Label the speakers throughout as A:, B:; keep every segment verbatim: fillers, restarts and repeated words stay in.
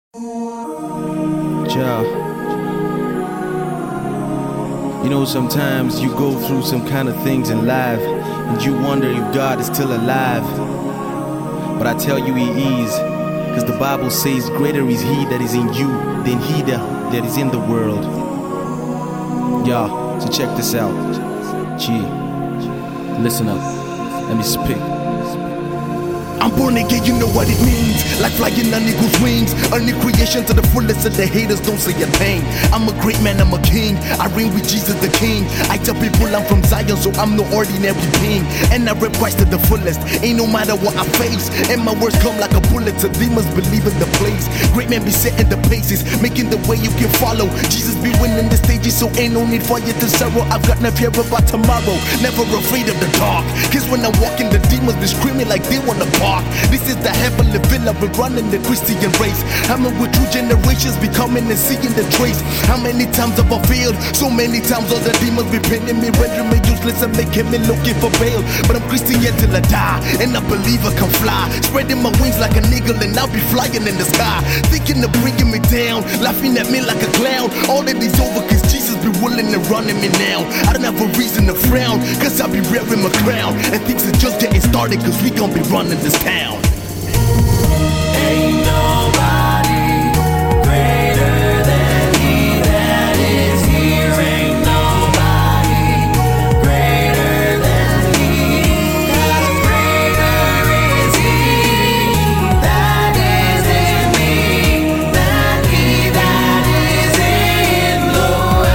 A: Ja. You know, sometimes you go through some kind of things in life and you wonder if God is still alive. But I tell you he is, because the Bible says greater is he that is in you than he that, that is in the world. Yeah, so check this out. Gee, listen up, let me speak.
B: I'm born again, you know what it means. Like flying on eagle's wings. A new creation to the fullest, and the haters don't say a thing. I'm a great man, I'm a king. I reign with Jesus the King. I tell people I'm from Zion, so I'm no ordinary king. And I rep Christ to the fullest. Ain't no matter what I face. And my words come like a bullet to demons believe in the place. Great men be setting the paces, making the way you can follow. Jesus be winning the stages, so ain't no need for you to sorrow. I've got no fear about tomorrow, never afraid of the dark. Cause when I'm walking, the demons be screaming like they wanna bark. This is the heavenly villa, we're running the Christian race. I'm in with two generations, becoming and seeing the trace. How many times have I failed? So many times all the demons be pinning me, rendering me useless and making me looking for bail. But I'm Christian till I die, and I believe I can fly. Spreading my wings like an eagle, and I'll be flying in the sky. Thinking of bringing me down, laughing at me like a clown. All that is over, cause Jesus be willing and running me now. I don't have a reason to frown, cause I'll be wearing my crown. And things are just getting started, cause we gon' be running this town.
C: Ain't nobody greater than he that is here. Ain't nobody greater than he. 'Cause greater is he that is in me than he that is in the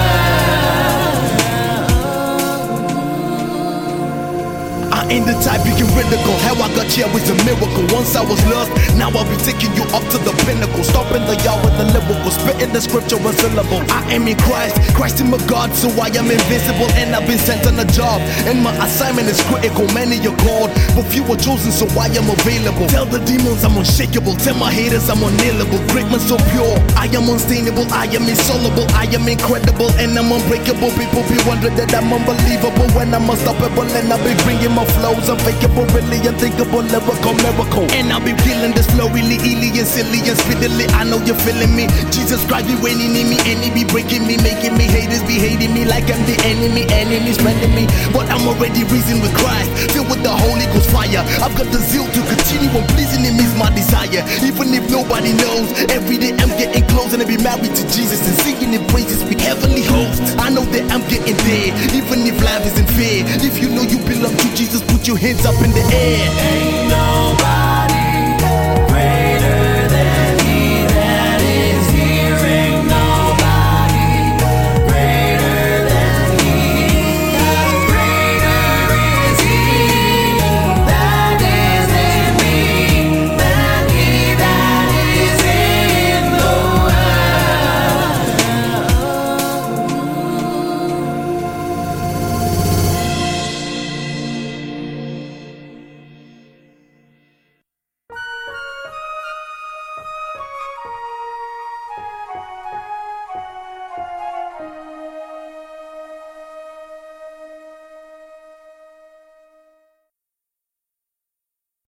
C: world.
B: I ain't the type you can ridicule. How I got here was a miracle. Once I was lost, now I'll be taking you up to the pinnacle. Stopping the yard with the lyrical, spitting the scripture with syllable. I am in Christ, Christ in my God, so I am invincible. And I've been sent on a job, and my assignment is critical. Many are called, but few are chosen, so I am available. Tell the demons I'm unshakable, tell my haters I'm unnailable. Great man so pure, I am unstainable, I am insoluble, I am incredible, and I'm unbreakable. People be wondering that I'm unbelievable when I'm unstoppable, and I'll be bringing my flows unfakeable, really unthinkable, lyrical miracle. And I'll be feeling this flow really easy and silly and speedily. I know you're feeling me. Jesus Christ be waiting in me, and he be breaking me, making me haters be hating me like I'm the enemy. Enemies spending me, but I'm already reason with Christ, filled with the Holy Ghost fire. I've got the zeal to continue on pleasing him is my desire. Even if nobody knows, every day I'm getting close, and I be married to Jesus and singing in praises with heavenly hosts. I know that I'm getting there, even if life isn't fair. If you know you belong to Jesus, put your hands up in the air.
C: Ain't nobody